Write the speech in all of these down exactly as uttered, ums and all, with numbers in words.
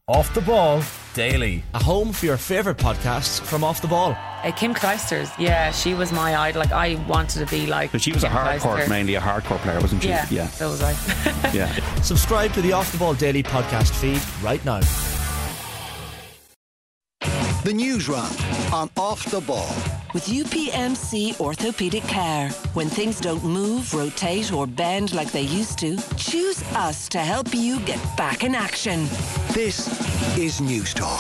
Off the Ball Daily. A home for your favourite podcasts from Off the Ball. Uh, Kim Clijsters, yeah, she was my idol. Like, I wanted to be like. But she was Kim a hardcore, Clijsters. mainly a hardcore player, wasn't she? Yeah, yeah. so was I. yeah. Subscribe to the Off the Ball Daily podcast feed right now. The News Run on Off the Ball. With U P M C Orthopaedic Care. When things don't move, rotate or bend like they used to, choose us to help you get back in action. This is News Talk.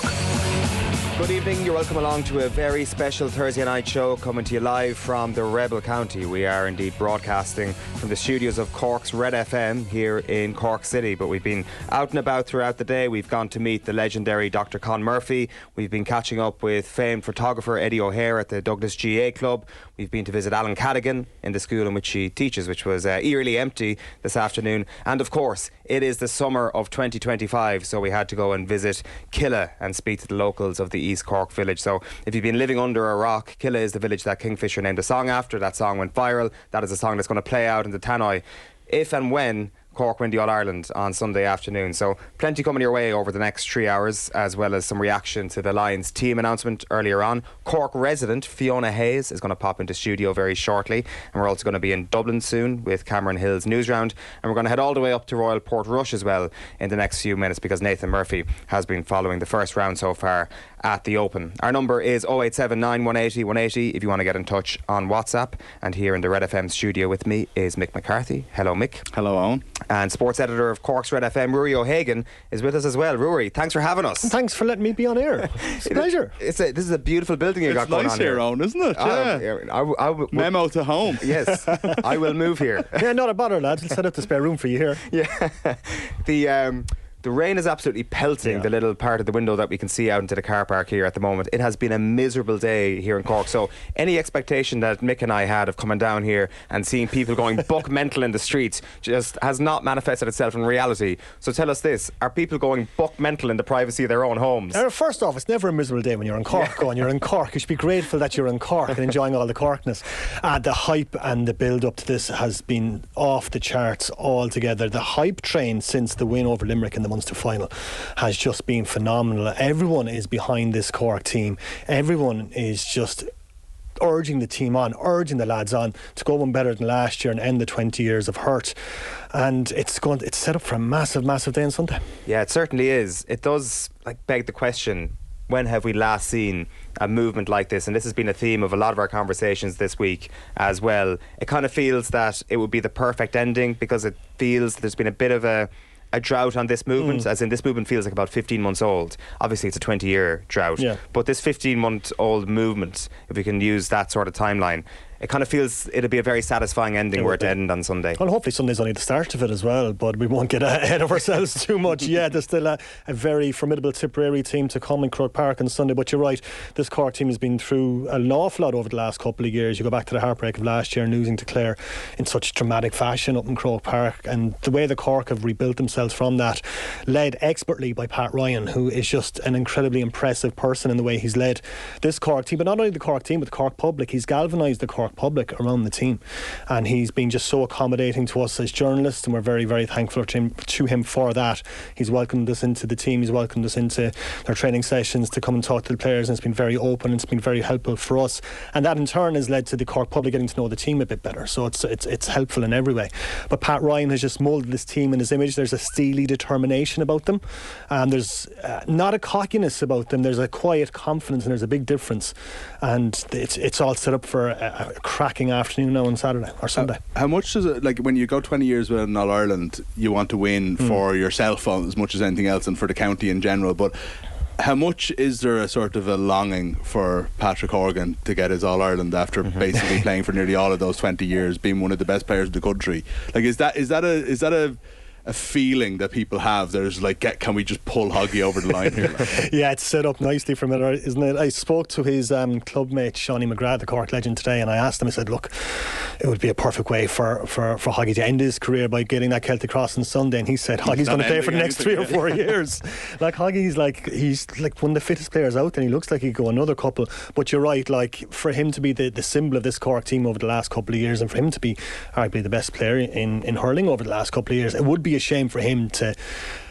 Good evening, you're welcome along to a very special Thursday night show coming to you live from the Rebel County. We are indeed broadcasting from the studios of Cork's Red F M here in Cork City, but we've been out and about throughout the day. We've gone to meet the legendary Doctor Con Murphy. We've been catching up with famed photographer Eddie O'Hare at the Douglas G A Club. We've been to visit Alan Cadigan in the school in which he teaches, which was uh, eerily empty this afternoon. And of course, it is the summer of twenty twenty-five, so we had to go and visit Killa and speak to the locals of the East Cork village. So if you've been living under a rock, Killa is the village that Kingfisher named a song after. That song went viral. That is a song that's going to play out in the Tannoy if and when Cork win the All-Ireland on Sunday afternoon. So plenty coming your way over the next three hours, as well as some reaction to the Lions team announcement earlier on. Cork resident Fiona Hayes is going to pop into studio very shortly, and we're also going to be in Dublin soon with Cameron Hill's news round, and we're going to head all the way up to Royal Portrush as well in the next few minutes, because Nathan Murphy has been following the first round so far at the Open. Our number is oh eight seven nine, one eight oh, one eight oh if you want to get in touch on WhatsApp. And here in the Red F M studio with me is Mick McCarthy. Hello, Mick. Hello, Owen. And sports editor of Cork's Red F M, Rory O'Hagan, is with us as well. Rory, thanks for having us. Thanks for letting me be on air. It's a pleasure. It's a, this is a beautiful building you it's got going nice on here, here, Owen, isn't it? Uh, Yeah. I, I, I, Memo to home. Yes, I will move here. Yeah, not a bother, lads. We'll set up the spare room for you here. Yeah, the um, the rain is absolutely pelting yeah. the little part of the window that we can see out into the car park here at the moment. It has been a miserable day here in Cork, so any expectation that Mick and I had of coming down here and seeing people going buck mental in the streets just has not manifested itself in reality. So tell us this, are people going buck mental in the privacy of their own homes? Uh, first off, it's never a miserable day when you're in Cork. Yeah. Going, you're in Cork. You should be grateful that you're in Cork and enjoying all the Corkness. Uh, the hype and the build up to this has been off the charts altogether. The hype train since the win over Limerick in the Munster final has just been phenomenal. Everyone is behind this Cork team. Everyone is just urging the team on, urging the lads on to go one better than last year and end the twenty years of hurt. And it's going it's set up for a massive massive day on Sunday. Yeah, it certainly is. It does like beg the question, when have we last seen a movement like this? And this has been a theme of a lot of our conversations this week as well. It kind of feels that it would be the perfect ending, because it feels there's been a bit of a a drought on this movement, mm. as in this movement feels like about fifteen months old. Obviously it's a twenty year drought, yeah. but this fifteen month old movement, if we can use that sort of timeline, it kind of feels it'll be a very satisfying ending were it to end on Sunday. Well, hopefully Sunday's only the start of it as well, but we won't get ahead of ourselves too much yet. There's still a, a very formidable Tipperary team to come in Croke Park on Sunday, but you're right, this Cork team has been through an awful lot over the last couple of years. You go back to the heartbreak of last year and losing to Clare in such dramatic fashion up in Croke Park, and the way the Cork have rebuilt themselves from that, led expertly by Pat Ryan, who is just an incredibly impressive person in the way he's led this Cork team, but not only the Cork team but the Cork public. He's galvanised the Cork public around the team, and he's been just so accommodating to us as journalists, and we're very very thankful to him, to him for that. He's welcomed us into the team, he's welcomed us into their training sessions to come and talk to the players, and it's been very open and it's been very helpful for us, and that in turn has led to the Cork public getting to know the team a bit better, so it's it's, it's helpful in every way. But Pat Ryan has just moulded this team in his image. There's a steely determination about them, and there's uh, not a cockiness about them. There's a quiet confidence, and there's a big difference, and it's it's all set up for a, a cracking afternoon now on Saturday or Sunday. Uh, how much does it, like when you go twenty years with an All-Ireland, you want to win mm. for yourself as much as anything else and for the county in general, but how much is there a sort of a longing for Patrick Horgan to get his All-Ireland after mm-hmm. basically playing for nearly all of those twenty years, being one of the best players in the country? Like, is that is that a is that a a feeling that people have? There's like, get, can we just pull Hoggy over the line here? Yeah, it's set up nicely for him, isn't it? I spoke to his um, clubmate Shawnee McGrath, the Cork legend, today, and I asked him, I said, look, it would be a perfect way for, for, for Hoggy to end his career by getting that Celtic Cross on Sunday, and he said Hoggy's going to play for the next three or four years. Like, Hoggy's like, he's like one of the fittest players out, and he looks like he could go another couple. But you're right, like, for him to be the, the symbol of this Cork team over the last couple of years, and for him to be arguably the best player in, in hurling over the last couple of years, it would be a shame for him to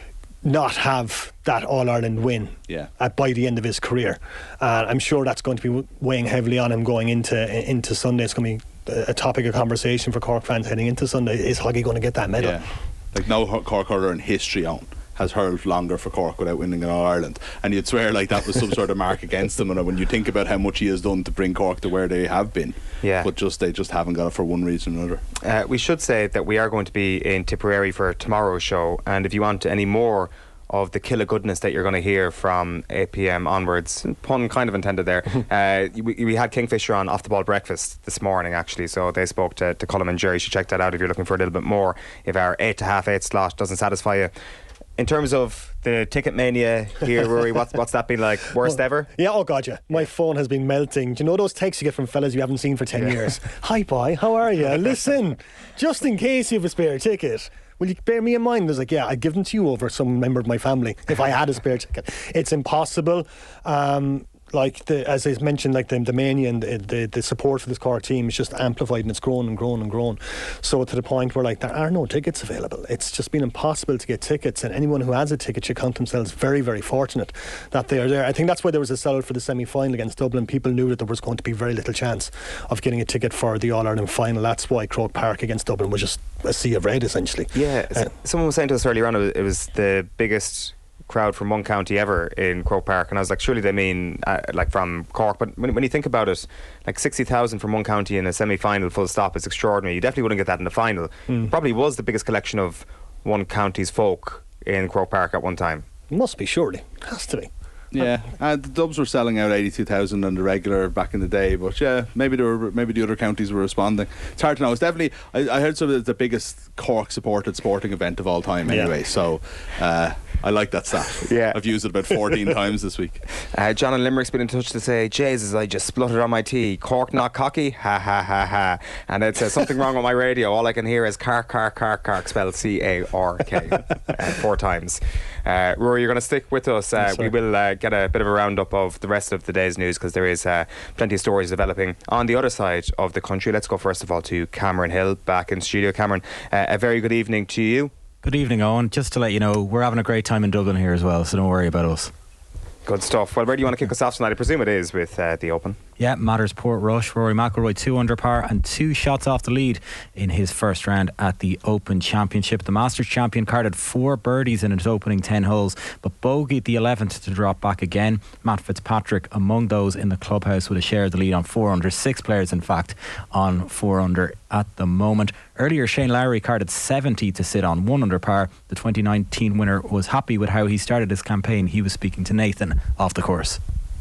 not have that All-Ireland win yeah. at, by the end of his career. Uh, I'm sure that's going to be weighing heavily on him going into into Sunday. It's going to be a topic of conversation for Cork fans heading into Sunday. Is Hoggy going to get that medal? Yeah. Like no Cork hurler in history on has hurled longer for Cork without winning an All-Ireland, and you'd swear like that was some sort of mark against him, and when you think about how much he has done to bring Cork to where they have been, yeah. but just they just haven't got it for one reason or another. Uh, we should say that we are going to be in Tipperary for tomorrow's show, and if you want any more of the killer goodness that you're going to hear from eight p.m. onwards, pun kind of intended there, uh, we, we had Kingfisher on Off the Ball Breakfast this morning actually, so they spoke to, to Colm and Jerry. You should check that out if you're looking for a little bit more, if our eight to half eight slot doesn't satisfy you. In terms of the ticket mania here, Rory, what's, what's that been like? Worst well, ever? Yeah, oh God, yeah. My yeah. phone has been melting. Do you know those texts you get from fellas you haven't seen for ten yeah. years? Hi, boy, how are you? Listen, just in case you have a spare ticket, will you bear me in mind? I was like, yeah, I'd give them to you over some member of my family if I had a spare ticket. It's impossible. Um, like the, as I mentioned, like the, the mania and the, the, the support for this Cork team is just amplified, and it's grown and grown and grown. So to the point where like there are no tickets available. It's just been impossible to get tickets, and anyone who has a ticket should count themselves very, very fortunate that they are there. I think that's why there was a sellout for the semi-final against Dublin. People knew that there was going to be very little chance of getting a ticket for the All-Ireland final. That's why Croke Park against Dublin was just a sea of red, essentially. Yeah, uh, someone was saying to us earlier on it was the biggest crowd from one county ever in Croke Park, and I was like, surely they mean uh, like from Cork, but when, when you think about it, like sixty thousand from one county in a semi-final full stop is extraordinary. You definitely wouldn't get that in the final. Mm. Probably was the biggest collection of one county's folk in Croke Park at one time. Must be, surely. Has to be. Yeah, uh, the Dubs were selling out eighty-two thousand on the regular back in the day, but yeah, maybe there were maybe the other counties were responding. It's hard to know. It's definitely I, I heard some of the biggest Cork supported sporting event of all time anyway. Yeah. So uh, I like that stat. Yeah, I've used it about fourteen times this week. Uh, John in Limerick's been in touch to say, Jesus, I just spluttered on my tea. Cork not cocky, ha ha ha ha. And it says something wrong with my radio. All I can hear is car car car car spelled C A R K uh, four times. Uh, Rory, you're going to stick with us. Uh, yes, we will uh, get a bit of a roundup of the rest of the day's news, because there is uh, plenty of stories developing on the other side of the country. Let's go first of all to Cameron Hill back in studio. Cameron, uh, a very good evening to you. Good evening, Owen. Just to let you know, we're having a great time in Dublin here as well, so don't worry about us. Good stuff. Well, where do you want to kick us off tonight? I presume it is with uh, the Open. Yeah, Matters Portrush. Rory McIlroy two under par and two shots off the lead in his first round at the Open Championship. The Masters champion carded four birdies in its opening ten holes, but bogeyed the eleventh to drop back again. Matt Fitzpatrick among those in the clubhouse with a share of the lead on four under. Six players, in fact, on four under at the moment. Earlier, Shane Lowry carded seventy to sit on one under par. The twenty nineteen winner was happy with how he started his campaign. He was speaking to Nathan off the course.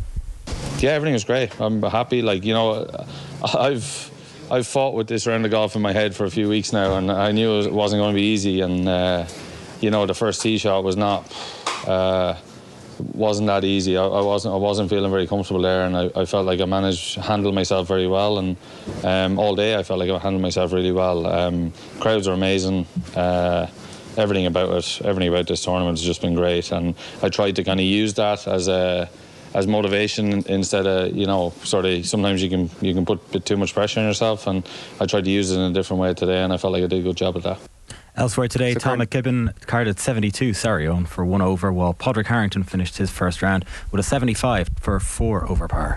Yeah, everything was great. I'm happy. Like, you know, I've I've fought with this round of golf in my head for a few weeks now, and I knew it wasn't going to be easy. And uh, you know, the first tee shot was not uh, wasn't that easy. I, I wasn't I wasn't feeling very comfortable there, and I, I felt like I managed to handle myself very well. And um, all day I felt like I handled myself really well. Um, crowds are amazing. Uh, everything about it, everything about this tournament has just been great, and I tried to kind of use that as a as motivation instead of, you know, sort of sometimes you can you can put a bit too much pressure on yourself, and I tried to use it in a different way today, and I felt like I did a good job at that. Elsewhere today, so Tom McKibben carded seventy-two, sorry, Owen, for one over, while Padraig Harrington finished his first round with a seventy-five for four over par.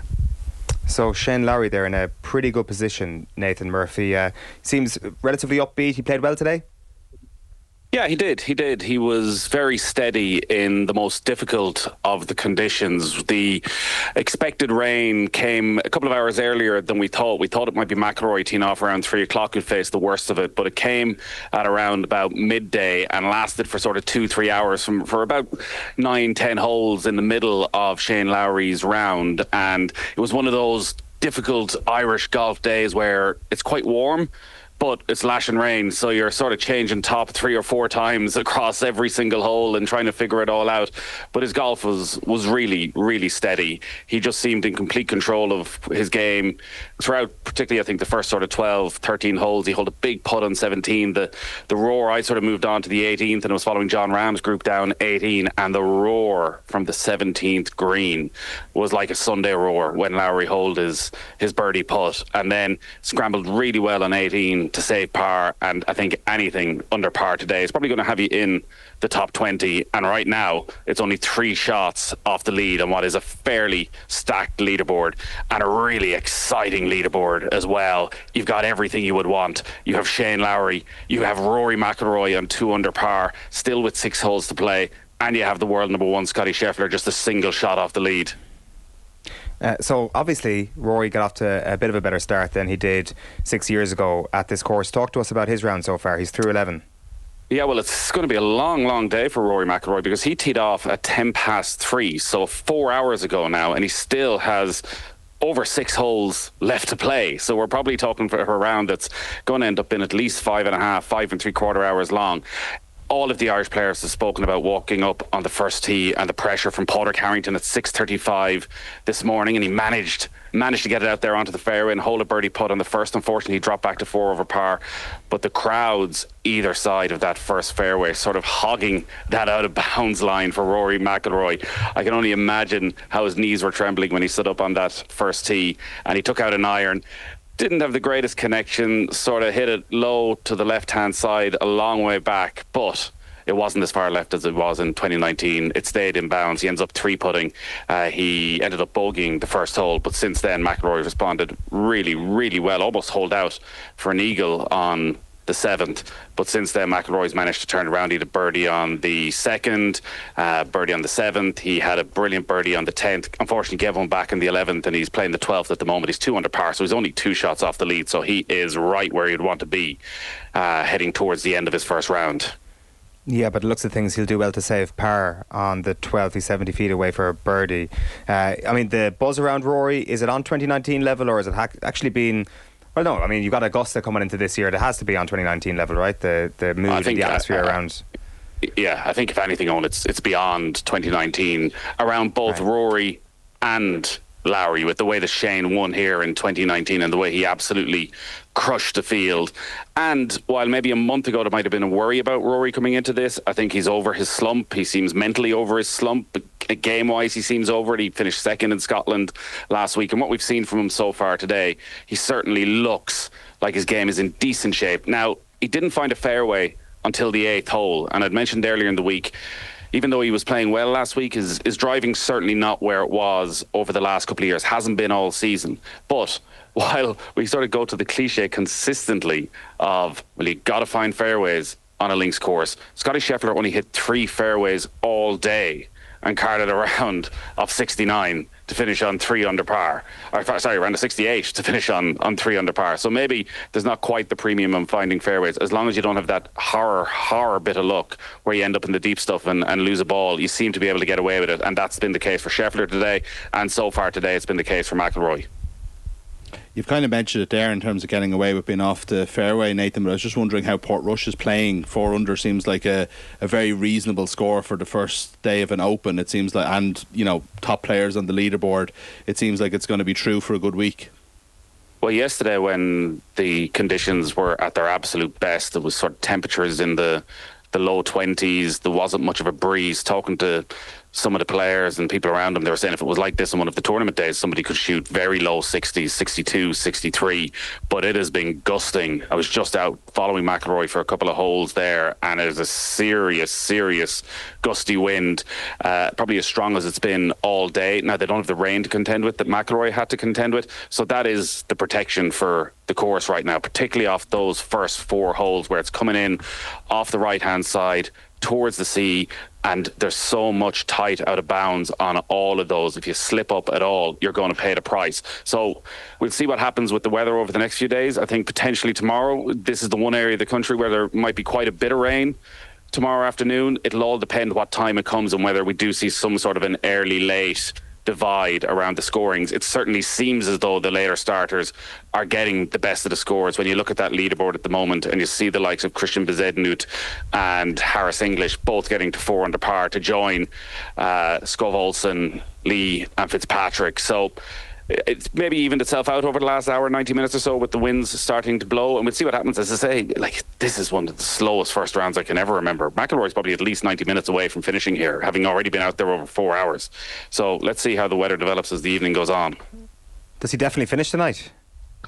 So Shane Lowry there in a pretty good position. Nathan Murphy uh, seems relatively upbeat. He played well today. Yeah, he did. He did. He was very steady in the most difficult of the conditions. The expected rain came a couple of hours earlier than we thought. We thought it might be McIlroy teeing off around three o'clock who'd face the worst of it, but it came at around about midday and lasted for sort of two, three hours from for about nine, ten holes in the middle of Shane Lowry's round. And it was one of those difficult Irish golf days where it's quite warm, but it's lashing rain, so you're sort of changing top three or four times across every single hole and trying to figure it all out. But his golf was was really, really steady. He just seemed in complete control of his game throughout, particularly I think the first sort of twelve, thirteen holes. He held a big putt on seventeen. The the roar, I sort of moved on to the eighteenth and I was following John Ram's group down eighteen, and the roar from the seventeenth green was like a Sunday roar when Lowry held his, his birdie putt, and then scrambled really well on eighteen everything to save par, and I think anything under par today is probably going to have you in the top twenty, and right now it's only three shots off the lead on what is a fairly stacked leaderboard, and a really exciting leaderboard as well. You've got everything you would want. You have Shane Lowry, you have Rory McIlroy on two under par, still with six holes to play, and you have the world number one Scottie Scheffler just a single shot off the lead. Uh, so obviously Rory got off to a bit of a better start than he did six years ago at this course. Talk to us about his round so far. He's through eleven. Yeah, well, it's going to be a long, long day for Rory McIlroy, because he teed off at ten past three, so four hours ago now, and he still has over six holes left to play. So we're probably talking for a round that's going to end up in at least five and a half, five and three quarter hours long. All of the Irish players have spoken about walking up on the first tee and the pressure from Padraig Harrington at six thirty-five this morning, and he managed managed to get it out there onto the fairway and hold a birdie putt on the first. Unfortunately, he dropped back to four over par, but the crowds either side of that first fairway sort of hogging that out of bounds line for Rory McIlroy. I can only imagine how his knees were trembling when he stood up on that first tee, and he took out an iron. Didn't have the greatest connection, sort of hit it low to the left-hand side a long way back, but it wasn't as far left as it was in twenty nineteen. It stayed in bounds. He ends up three-putting. Uh, he ended up bogeying the first hole, but since then McIlroy responded really, really well, almost holed out for an eagle on the seventh, but since then McIlroy's managed to turn around. He had a birdie on the second, uh, birdie on the seventh. He had a brilliant birdie on the tenth. Unfortunately gave one back in the eleventh, and he's playing the twelfth at the moment. He's two under par, so he's only two shots off the lead, so he is right where he'd want to be uh, heading towards the end of his first round. Yeah, but it looks at things, he'll do well to save par on the twelfth. He's seventy feet away for a birdie. Uh, I mean, the buzz around Rory, is it on twenty nineteen level, or has it ha- actually been... Well, no, I mean, you've got Augusta coming into this year. It has to be on twenty nineteen level, right? The the mood and the atmosphere uh, around. Yeah, I think if anything, Owen, it's it's beyond twenty nineteen around both right. Rory and Lowry, with the way that Shane won here in twenty nineteen and the way he absolutely crushed the field. And while maybe a month ago there might have been a worry about Rory coming into this, I think he's over his slump. He seems mentally over his slump. But game-wise, he seems over it. He finished second in Scotland last week, and what we've seen from him so far today, he certainly looks like his game is in decent shape. Now, he didn't find a fairway until the eighth hole, and I'd mentioned earlier in the week, even though he was playing well last week, his, his driving certainly not where it was over the last couple of years. Hasn't been all season. But while we sort of go to the cliche consistently of, well, you got to find fairways on a links course, Scottie Scheffler only hit three fairways all day and carded a round of sixty-nine to finish on three under par. Or, sorry, around a sixty-eight to finish on, on three under par. So maybe there's not quite the premium on finding fairways. As long as you don't have that horror, horror bit of luck where you end up in the deep stuff and, and lose a ball, you seem to be able to get away with it. And that's been the case for Scheffler today. And so far today, it's been the case for McIlroy. You've kind of mentioned it there in terms of getting away with being off the fairway, Nathan, but I was just wondering how Portrush is playing. Four under seems like a, a very reasonable score for the first day of an Open. It seems like, and, you know, top players on the leaderboard, it seems like it's going to be true for a good week. Well, yesterday when the conditions were at their absolute best, there was sort of temperatures in the, the low twenties. There wasn't much of a breeze. Talking to some of the players and people around them, they were saying if it was like this on one of the tournament days, somebody could shoot very low sixties, sixty-two, sixty-three, but it has been gusting. I was just out following McIlroy for a couple of holes there, and it is a serious, serious gusty wind, uh, probably as strong as it's been all day. Now, they don't have the rain to contend with that McIlroy had to contend with, so that is the protection for the course right now, particularly off those first four holes where it's coming in off the right-hand side towards the sea, and there's so much tight out of bounds on all of those. If you slip up at all, you're going to pay the price. So we'll see what happens with the weather over the next few days. I think potentially tomorrow, this is the one area of the country where there might be quite a bit of rain tomorrow afternoon. It'll all depend what time it comes and whether we do see some sort of an early late divide around the scorings. It certainly seems as though the later starters are getting the best of the scores. When you look at that leaderboard at the moment and you see the likes of Christian Bezuidenhout and Harris English both getting to four under par to join uh, Skov Olsen, Lee and Fitzpatrick. So it's maybe evened itself out over the last hour, ninety minutes or so, with the winds starting to blow, and we'll see what happens. As I say, like, this is one of the slowest first rounds I can ever remember. McIlroy's probably at least ninety minutes away from finishing here, having already been out there over four hours. So let's see how the weather develops as the evening goes on. Does he definitely finish tonight?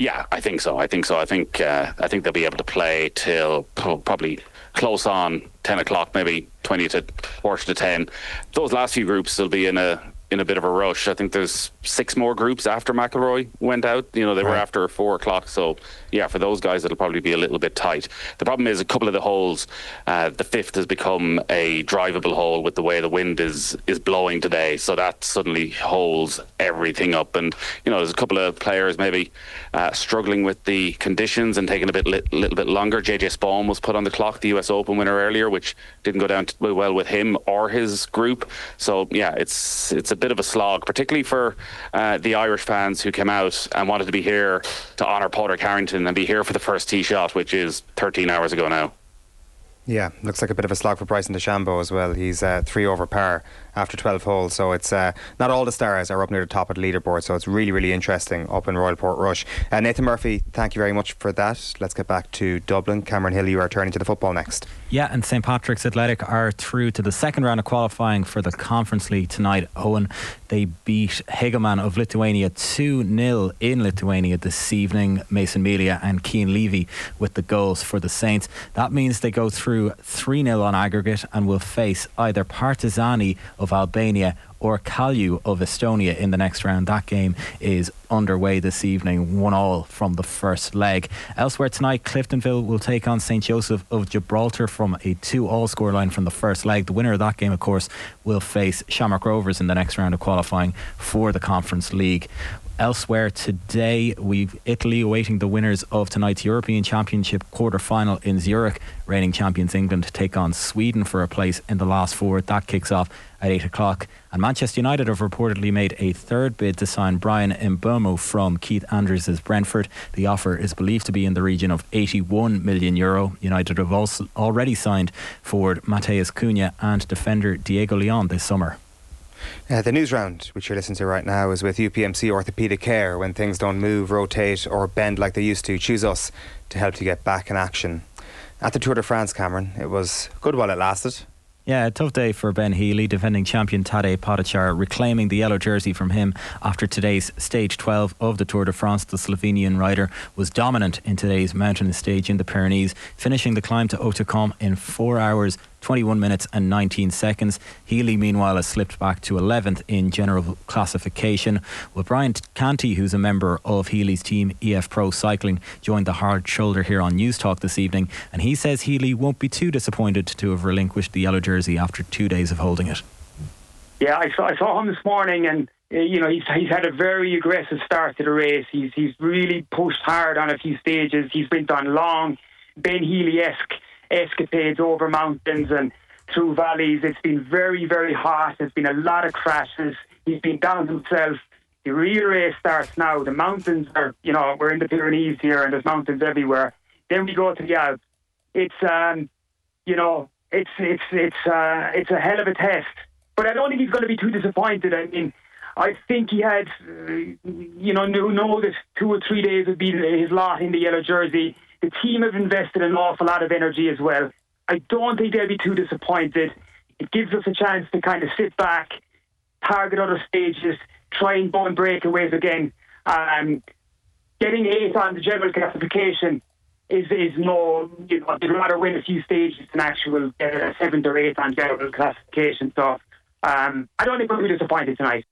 Yeah, I think so. I think so. I think uh, I think they'll be able to play till pro- probably close on ten o'clock, maybe twenty to quarter to ten. Those last few groups will be in a in a bit of a rush. I think there's six more groups after McIlroy went out. You know, they were Right. after four o'clock. So yeah, for those guys, it'll probably be a little bit tight. The problem is a couple of the holes. Uh, the fifth has become a drivable hole with the way the wind is is blowing today. So that suddenly holds everything up. And you know, there's a couple of players maybe uh, struggling with the conditions and taking a bit li- little bit longer. J J Spawn was put on the clock, the U S Open winner earlier, which didn't go down too well with him or his group. So yeah, it's it's a bit of a slog, particularly for uh, the Irish fans who came out and wanted to be here to honour Padraig Harrington and be here for the first tee shot, which is thirteen hours ago now. Yeah, looks like a bit of a slog for Bryson DeChambeau as well. He's uh, three over par after twelve holes, so it's uh, not all the stars are up near the top of the leaderboard, so it's really, really interesting up in Royal Portrush. Uh, Nathan Murphy, thank you very much for that. Let's get back to Dublin. Cameron Hill, you are turning to the football next. Yeah, and St Patrick's Athletic are through to the second round of qualifying for the Conference League tonight. Owen, they beat Hegeman of Lithuania two nil in Lithuania this evening. Mason Melia and Cian Levy with the goals for the Saints. That means they go through three nil on aggregate and will face either Partizani of Albania or Kalju of Estonia in the next round. That game is underway this evening, one all from the first leg. Elsewhere tonight, Cliftonville will take on Saint Joseph of Gibraltar from a two all scoreline from the first leg. The winner of that game, of course, will face Shamrock Rovers in the next round of qualifying for the Conference League. Elsewhere today, we've Italy awaiting the winners of tonight's European Championship quarter-final in Zurich. Reigning champions England take on Sweden for a place in the last four. That kicks off at eight o'clock. And Manchester United have reportedly made a third bid to sign Brian Mbeumo from Keith Andrews' Brentford. The offer is believed to be in the region of eighty-one million euro. United have also already signed forward Mateus Cunha and defender Diego Leon this summer. Uh, the news round, which you're listening to right now, is with U P M C Orthopaedic Care. When things don't move, rotate or bend like they used to, choose us to help you get back in action. At the Tour de France, Cameron, it was good while it lasted. Yeah, a tough day for Ben Healy. Defending champion Tadej Pogačar reclaiming the yellow jersey from him after today's stage twelve of the Tour de France. The Slovenian rider was dominant in today's mountain stage in the Pyrenees, finishing the climb to Hautacam in four hours twenty-one minutes and nineteen seconds. Healy meanwhile has slipped back to eleventh in general classification. Well, Brian Canty, who's a member of Healy's team E F Pro Cycling, joined the hard shoulder here on News Talk this evening, and he says Healy won't be too disappointed to have relinquished the yellow jersey after two days of holding it. Yeah, I saw, I saw him this morning, and uh, you know he's he's had a very aggressive start to the race. He's he's really pushed hard on a few stages. He's been on long Ben Healy-esque escapades over mountains and through valleys. It's been very, very hot. There's been a lot of crashes. He's been down himself. The real race starts now. The mountains are, you know, we're in the Pyrenees here and there's mountains everywhere. Then we go to the Alps. It's, um, you know, it's it's it's uh, it's a hell of a test. But I don't think he's going to be too disappointed. I mean, I think he had, uh, you know, knew, know that two or three days would be his lot in the yellow jersey. The team have invested an awful lot of energy as well. I don't think they'll be too disappointed. It gives us a chance to kind of sit back, target other stages, try and go on breakaways again. Um, getting eighth on the general classification is is no, you know, they'd rather win a few stages than actual get a seventh or eighth on general classification. So um, I don't think we'll be disappointed tonight.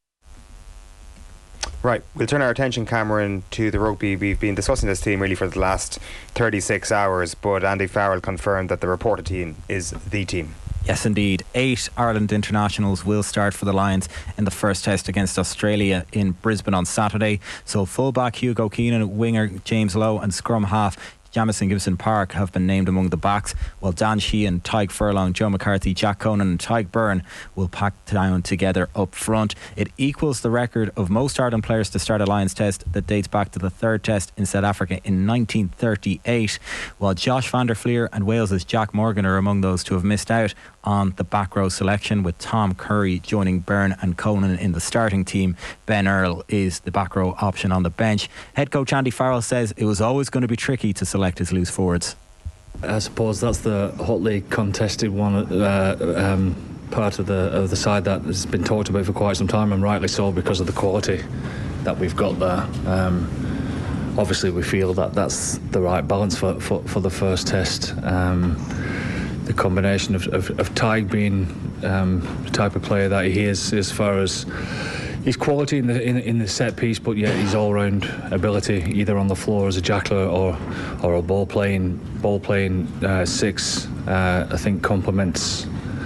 Right, we'll turn our attention, Cameron, to the rugby. We've been discussing this team really for the last thirty-six hours, but Andy Farrell confirmed that the reported team is the team. Yes, indeed. Eight Ireland internationals will start for the Lions in the first test against Australia in Brisbane on Saturday. So fullback Hugo Keenan, winger James Lowe and scrum half Jamison Gibson Park have been named among the backs, while Dan Sheehan, Tyke Furlong, Joe McCarthy, Jack Conan and Tyke Byrne will pack down together up front. It equals the record of most Ireland players to start a Lions test that dates back to the third test in South Africa in nineteen thirty-eight, while Josh van der Flier and Wales's Jack Morgan are among those to have missed out on the back row selection, with Tom Curry joining Byrne and Conan in the starting team. Ben Earl is the back row option on the bench. Head coach Andy Farrell says it was always going to be tricky to select his loose forwards. I suppose that's the hotly contested one uh, um, part of the of the side that has been talked about for quite some time, and rightly so because of the quality that we've got there. Um, obviously we feel that that's the right balance for, for, for the first test. Um, the combination of, of, of Tig being um, the type of player that he is, as far as his quality in the in, in the set piece, but yet his all-round ability, either on the floor as a jackler or or a ball playing ball playing uh, six, uh, I think complements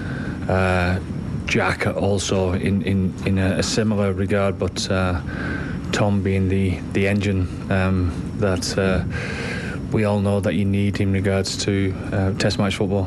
uh, Jack also in in, in a, a similar regard. But uh, Tom being the the engine um, that uh, we all know that you need in regards to uh, Test match football.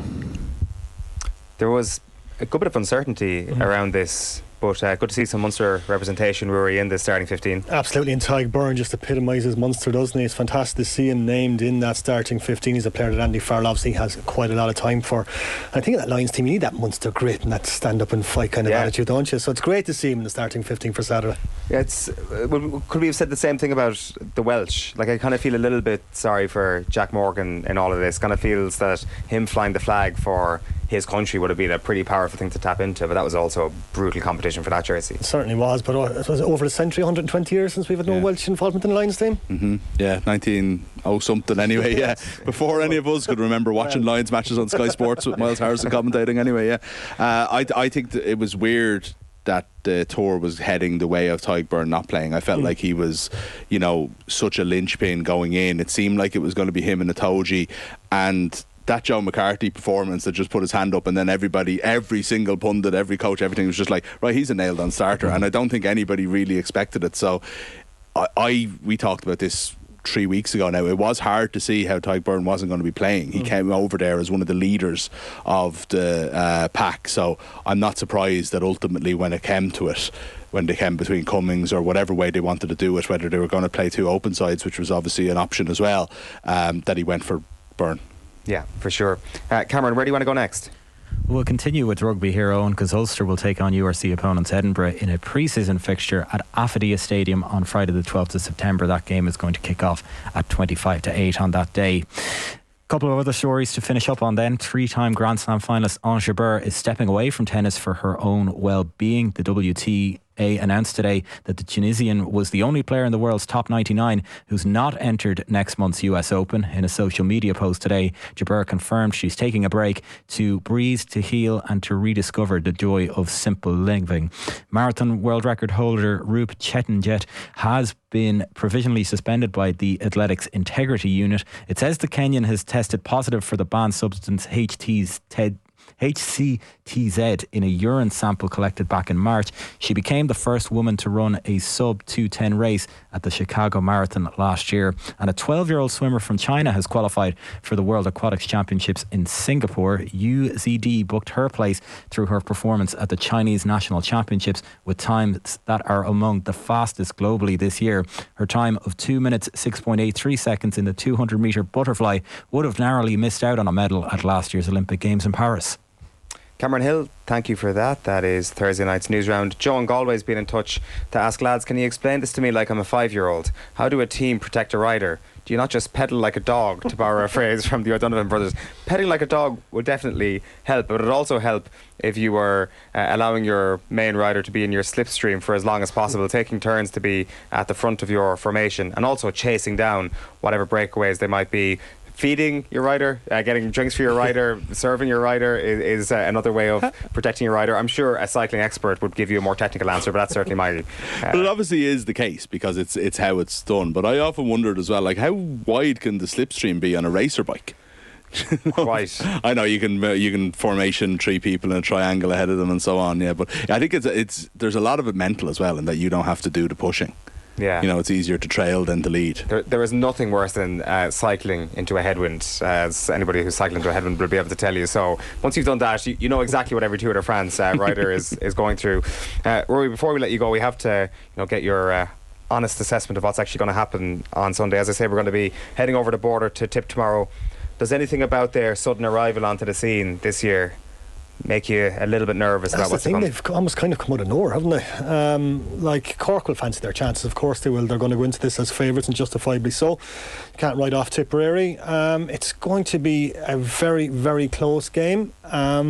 There was a good bit of uncertainty mm. around this, but uh, good to see some Munster representation, Rory, in the starting fifteen. Absolutely, and Tig Byrne just epitomises Munster, doesn't he? It's fantastic to see him named in that starting fifteen. He's a player that Andy Farrell obviously has quite a lot of time for. I think in that Lions team you need that Munster grit and that stand up and fight kind of yeah. attitude, don't you? So it's great to see him in the starting fifteen for Saturday. Yeah, it's uh, could we have said the same thing about the Welsh? Like, I kind of feel a little bit sorry for Jack Morgan in all of this. Kind of feels that him flying the flag for his country would have been a pretty powerful thing to tap into, but that was also a brutal competition for that jersey. It certainly was, but uh, it was over a century, one hundred twenty years since we've had no yeah. Welsh involvement in the Lions team. Mm-hmm. Yeah, nineteen oh something anyway, yeah. Before any of us could remember watching well. Lions matches on Sky Sports with Miles Harrison commentating anyway, yeah. Uh, I, I think that it was weird that the tour was heading the way of Tig Byrne not playing. I felt mm. like he was, you know, such a linchpin going in. It seemed like it was going to be him and Itoje, and that Joe McCarthy performance that just put his hand up, and then everybody, every single pundit, every coach, everything was just like, right, he's a nailed on starter. Mm-hmm. And I don't think anybody really expected it. So I, I we talked about this three weeks ago now. It was hard to see how Tig Byrne wasn't going to be playing. He mm. came over there as one of the leaders of the uh, pack, so I'm not surprised that ultimately when it came to it, when they came between Cummings or whatever way they wanted to do it, whether they were going to play two open sides, which was obviously an option as well, um, that he went for Byrne. Yeah, for sure. uh, Cameron, where do you want to go next? We'll continue with rugby here, Owen, because Ulster will take on U R C opponents Edinburgh in a pre-season fixture at Affidea Stadium on Friday the twelfth of September. That game is going to kick off at twenty-five to eight on that day. Couple of other stories to finish up on then. Three-time Grand Slam finalist Ons Jabeur is stepping away from tennis for her own well-being. The W T A announced today that the Tunisian was the only player in the world's top ninety-nine who's not entered next month's U S Open. In a social media post today, Jabeur confirmed she's taking a break to breathe, to heal and to rediscover the joy of simple living. Marathon world record holder Rup Chettenjet has been provisionally suspended by the Athletics Integrity Unit. It says the Kenyan has tested positive for the banned substance H T's TED H C T Z in a urine sample collected back in March. She became the first woman to run a sub two ten race at the Chicago Marathon last year. And a twelve-year-old swimmer from China has qualified for the World Aquatics Championships in Singapore. U Z D booked her place through her performance at the Chinese National Championships with times that are among the fastest globally this year. Her time of two minutes six point eight three seconds in the two hundred metre butterfly would have narrowly missed out on a medal at last year's Olympic Games in Paris. Cameron Hill, thank you for that. That is Thursday night's news round. Joe in Galway's been in touch to ask, lads, can you explain this to me like I'm a five-year-old? How do a team protect a rider? Do you not just pedal like a dog, to borrow a phrase from the O'Donovan brothers? Pedaling like a dog would definitely help, but it would also help if you were uh, allowing your main rider to be in your slipstream for as long as possible, taking turns to be at the front of your formation, and also chasing down whatever breakaways they might be. Feeding your rider, uh, getting drinks for your rider, serving your rider is, is uh, another way of protecting your rider. I'm sure a cycling expert would give you a more technical answer, but that's certainly my... Uh, but it obviously is the case because it's it's how it's done. But I often wondered as well, like, how wide can the slipstream be on a racer bike? Quite. I know you can uh, you can formation three people in a triangle ahead of them and so on. Yeah, but I think it's it's there's a lot of it mental as well, in that you don't have to do the pushing. Yeah. You know, it's easier to trail than to lead. There, there is nothing worse than uh, cycling into a headwind, as anybody who's cycling into a headwind will be able to tell you. So once you've done that, you, you know exactly what every Tour de France uh, rider is, is going through. Uh, Rory, before we let you go, we have to you know get your uh, honest assessment of what's actually going to happen on Sunday. As I say, we're going to be heading over the border to Tip tomorrow. Does anything about their sudden arrival onto the scene this year make you a little bit nervous That's about what's the thing, to come? they've almost kind of come out of nowhere, haven't they? Um, like, Cork will fancy their chances, of course they will. They're going to go into this as favourites, and justifiably so. You can't write off Tipperary. Um, it's going to be a very, very close game. Um,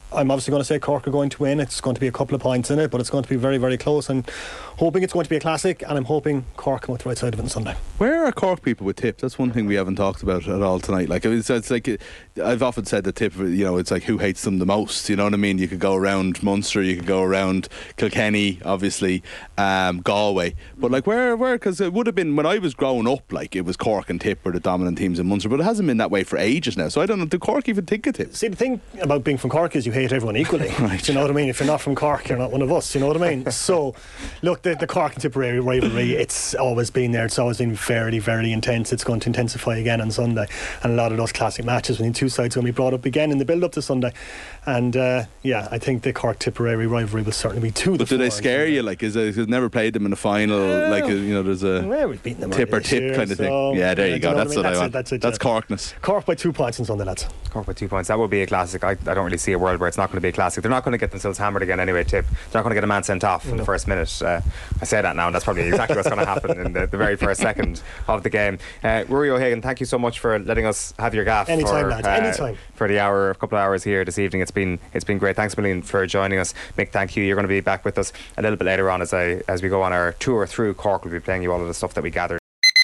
I'm obviously going to say Cork are going to win. It's going to be a couple of points in it, but it's going to be very, very close. I'm hoping it's going to be a classic, and I'm hoping Cork come out the right side of it on Sunday. Where are Cork people with Tip? That's one thing we haven't talked about at all tonight. Like it's, it's like I've often said that Tip, you know, it's like who hates them the most. You know what I mean? You could go around Munster, you could go around Kilkenny, obviously, um, Galway. But like where, where? Because it would have been when I was growing up, like it was Cork and Tip were the dominant teams in Munster, but it hasn't been that way for ages now. So I don't know. Do Cork even think of Tip? See, the thing about being from Cork is you hate everyone equally. Right. You know what I mean? If you're not from Cork, you're not one of us. You know what I mean? So, look, the, the Cork and Tipperary rivalry, it's always been there. It's always been very, very intense. It's going to intensify again on Sunday. And a lot of those classic matches between two sides are going to be brought up again in the build-up to Sunday. And uh, yeah, I think the Cork-Tipperary rivalry will certainly be two. But do they scare you? Like, is it, never played them in a final? Yeah. Like, you know, there's a well, we've beaten them tip or tip year, kind of so thing. Yeah, there yeah, you go. you know That's what I, mean? what I want. It, that's it, that's yeah. Corkness. Cork by two points on Sunday, lads. Cork by two points. That would be a classic. I, I don't really see a world where it's not going to be a classic. They're not going to get themselves hammered again anyway, Tip. They're not going to get a man sent off in no. the first minute. Uh, I say that now, and that's probably exactly what's going to happen in the, the very first second of the game. Uh, Rory O'Hagan, thank you so much for letting us have your gaff. Anytime, for, lads. uh, Anytime. For the hour, a couple of hours here this evening. It's been it's been great. Thanks a million for joining us. Mick, thank you. You're going to be back with us a little bit later on as I as we go on our tour through Cork. We'll be playing you all of the stuff that we gathered.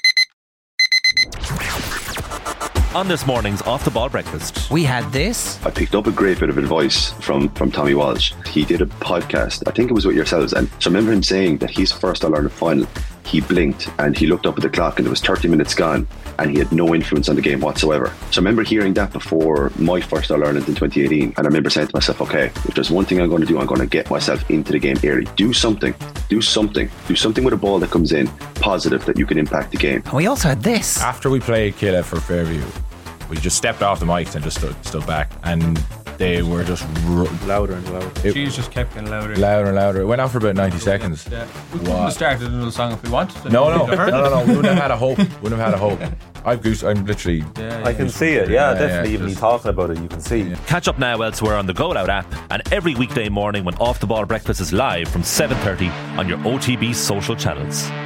On this morning's Off the Ball Breakfast, we had this. I picked up a great bit of advice from, from Tommy Walsh. He did a podcast, I think it was with yourselves, and so I remember him saying that his first All-Ireland final, he blinked and he looked up at the clock and it was thirty minutes gone and he had no influence on the game whatsoever. So I remember hearing that before my first All-Ireland in twenty eighteen, and I remember saying to myself, okay, if there's one thing I'm going to do, I'm going to get myself into the game early. Do something. Do something. Do something with a ball that comes in positive that you can impact the game. And we also had this. After we played Killa for Fairview, we just stepped off the mics and just stood, stood back, and they were just r- louder and louder. It, Cheese just kept getting louder. Louder and louder. It went on for about ninety seconds. Yeah. We couldn't have started another song if we wanted to. No, no, no, no, no. We wouldn't have had a hope. Wouldn't have had a hope. I've goose. I'm literally. Yeah, I can see it. Yeah, yeah definitely. yeah, even just, you talking about it, you can see. Yeah. Catch up now elsewhere on the Go Loud app and every weekday morning when Off the Ball Breakfast is live from seven thirty on your O T B social channels.